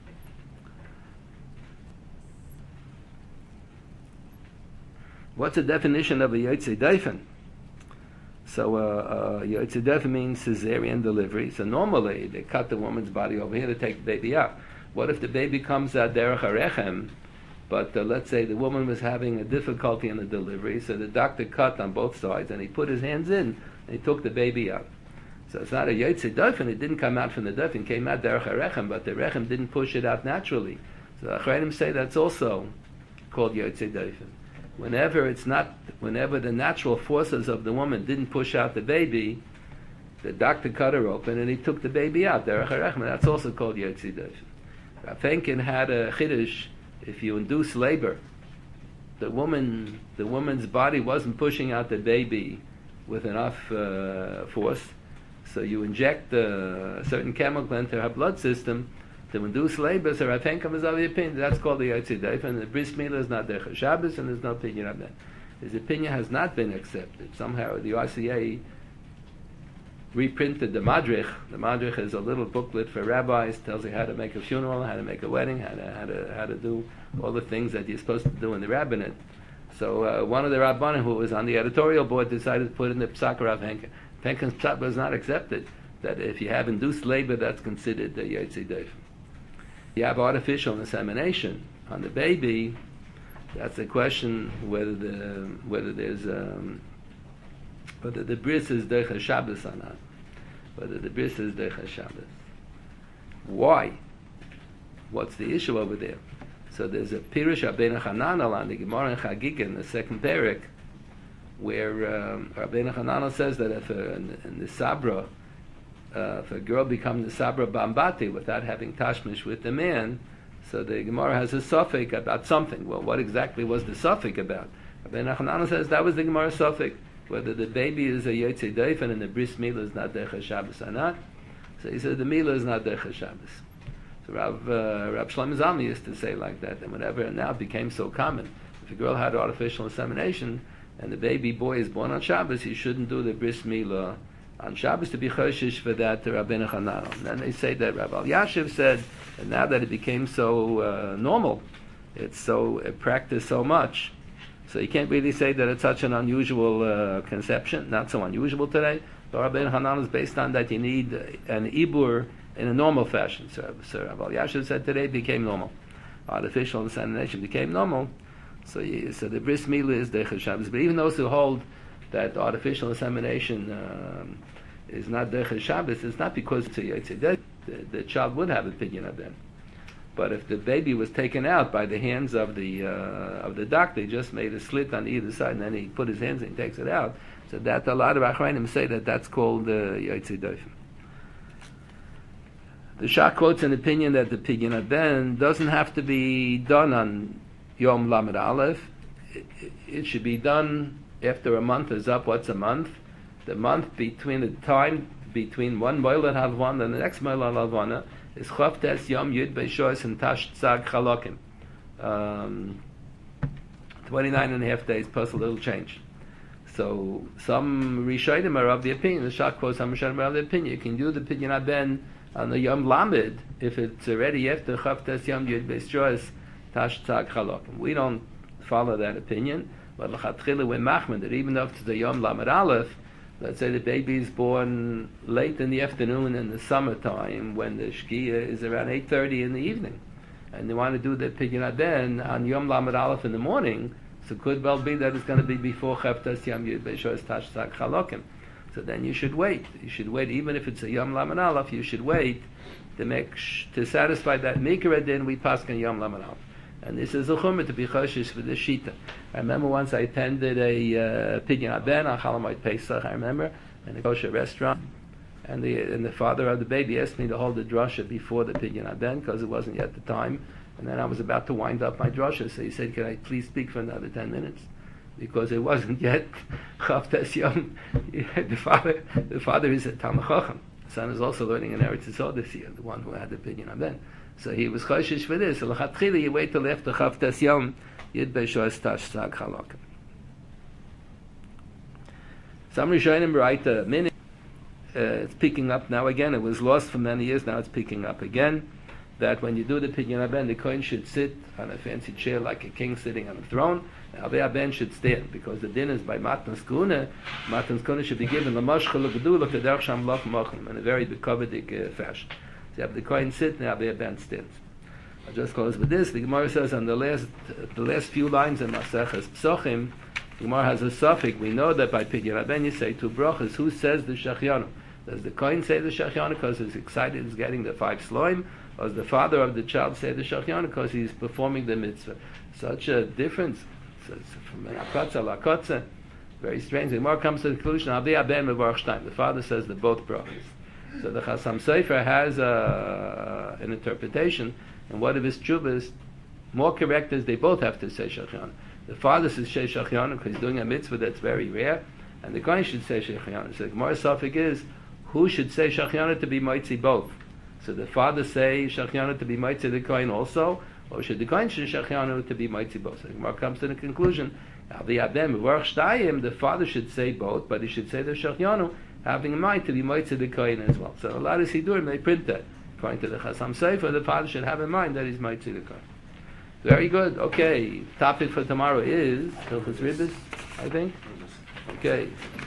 What's the definition of a yotzei daifen? So uh, uh, yotzei daifen means cesarean delivery. So normally they cut the woman's body over here to take the baby out. What if the baby comes out derech harechem, but uh, let's say the woman was having a difficulty in the delivery, so the doctor cut on both sides, and he put his hands in, and he took the baby out. So it's not a yotzei daifen, it didn't come out from the daifen, it came out derech harechem, but the rechem didn't push it out naturally. So the Achronim say that's also called yotzei daifen. Whenever it's not, whenever the natural forces of the woman didn't push out the baby, the doctor cut her open, and he took the baby out, derech harechem, that's also called yotzei daifen. Rav Henkin had a chiddush: if you induce labor, the woman, the woman's body wasn't pushing out the baby with enough uh, force, so you inject uh, a certain chemical into her blood system to induce labor. So Rav Henkin was of the opinion that's called the yotzei daifen. The bris milah is not derech Shabbos, and there's no pidyon haben. His opinion has not been accepted. Somehow the R C A reprinted the Madrich. The Madrich is a little booklet for rabbis, tells you how to make a funeral, how to make a wedding, how to how to how to do all the things that you're supposed to do in the rabbinate. So uh, one of the rabbanim who was on the editorial board decided to put in the Psak Rav Henkin. Henkin's Psak was not accepted, that if you have induced labor, that's considered the yotzei daifen. You have artificial insemination on the baby, that's a question whether the whether there's um, whether the bris is derech Shabbos or not. Whether the bris is derech Shabbos. Why? What's the issue over there? So there's a Pirush Rabbeinu Hananel on the Gemara in Chagiga in the second parak, where um, Rabbeinu Hananel says that if a, in, in the Sabra, uh, if a girl becomes the Sabra Bambati without having tashmish with the man, so the Gemara has a suffix about something. Well, what exactly was the suffix about? Rabbeinu Hananel says that was the Gemara suffix, whether the baby is a Yotzei Dofen and the bris milah is not derech Shabbos or not. So he said the milah is not derech Shabbos. So Rav, uh, Rav Shlomo Zalman used to say like that, and whenever, and now it became so common. If a girl had artificial insemination and the baby boy is born on Shabbos, he shouldn't do the bris milah on Shabbos to be choshish for that to Rabbeinu Hananel. And then they say that Rav Elyashiv said, and now that it became so uh, normal, it's so it practiced so much, so you can't really say that it's such an unusual uh, conception. Not so unusual today. But Rabbeinu Hananel is based on that you need an ibur in a normal fashion. So, so Rav Elyashiv said today it became normal. Artificial insemination became normal. So, you, so the bris milah is derech Shabbos. But even those who hold that artificial insemination um, is not derech Shabbos, it's not because it's a Yotzei Dofen. The, the child would have a pidyon of them. But if the baby was taken out by the hands of the uh, of the doctor, he just made a slit on either side, and then he put his hands in and takes it out. So that a lot of Achrayim say that that's called uh, Yotzei Dofen. The Shach quotes an opinion that the pidyon of Ben doesn't have to be done on Yom Lamed Aleph. It, it, it should be done after a month is up. What's a month? The month between the time between one Moilad Halvana and the next Moilad Halvana is Chavtes Yom Yud Beishois and Tash Tzag Chalokim. Um, twenty-nine and a half days plus a little change. So some Rishonim are of the opinion, the Shach quotes some Rishonim are of the opinion, you can do the Pidyon Haben on the Yom Lamed if it's already after Chavtes Yom Yud Beishois Tash Tzag Chalokim. We don't follow that opinion, but L'chatchila we're machman that even though it's the Yom Lamed Aleph, let's say the baby is born late in the afternoon in the summertime when the shkia is around eight thirty in the evening, and they want to do the pidyon haben on Yom Lamed Aleph in the morning, so it could well be that it's going to be before Chavtas Yom Yud Beishois Tash Tzag Chalokim. So then you should wait. You should wait, even if it's a Yom Lamed Aleph, you should wait to make sh- to satisfy that Mikra din we pass on Yom Lamed Aleph. And this is a chumrah to be choshish for the shita. I remember once I attended a uh, pidyon haben on Chalamoid Pesach. I remember in a kosher restaurant, and the and the father of the baby asked me to hold the drasha before the pidyon haben because it wasn't yet the time. And then I was about to wind up my drasha, so he said, "Can I please speak for another ten minutes?" Because it wasn't yet Chavtes Yom. The father, the father is a Talmid Chacham. The son is also learning in Eretz Yisrael this year, the one who had the pidyon haben. So he was choshish for this. So l'chatchila, you wait till after Chavtes Yom Yud Beishois Tash Tzag Chalokim. Some Rishonim write a minute. Uh, it's picking up now again. It was lost for many years. Now it's picking up again. That when you do the pidyon haben, the kohen should sit on a fancy chair like a king sitting on a throne. The Avei haben should stand because the din is by Matan Skuna. Matan Skuna should be given the mashchal l'gedula k'derech shamlach machim in a very bekovedik uh, fashion. So you have the kohen sit and the Avei haben stands. I'll just close with this. The Gemara says on the last the last few lines in Maseches Psochim, the Gemara has a suffix. We know that by pidyon haben you say two brachas. Who says the Shechianu? Does the kohen say the Shechianu because he's excited, he's getting the five sloim? Or does the father of the child say the Shechianu because he's performing the mitzvah? Such a difference. So it's from an akotza lakotza. Very strange. The Gemara comes to the conclusion, Avei haben mevarach shtayim. The father says the both brachas. So the Chasam Sofer has a, an interpretation, and one of his tshuvas, more correct is they both have to say Shechianu. The father says Shechianu because he's doing a mitzvah that's very rare, and the kohen should say Shechianu. So the Gemara suffix is, who should say Shechianu to be moitzi both? So the father say Shechianu to be moitzi the kohen also, or should the kohen say Shechianu to be moitzi both? So the Gemara comes to the conclusion, the father should say both, but he should say the Shechianu, having in mind to be moitzi the kohen as well. So a lot of Sidurim, they print that. According to the Chasam Sofer, the father should have in mind that he's moitzi the kohen. Very good. Okay, topic for tomorrow is Hilchos Ribos, I think. Okay.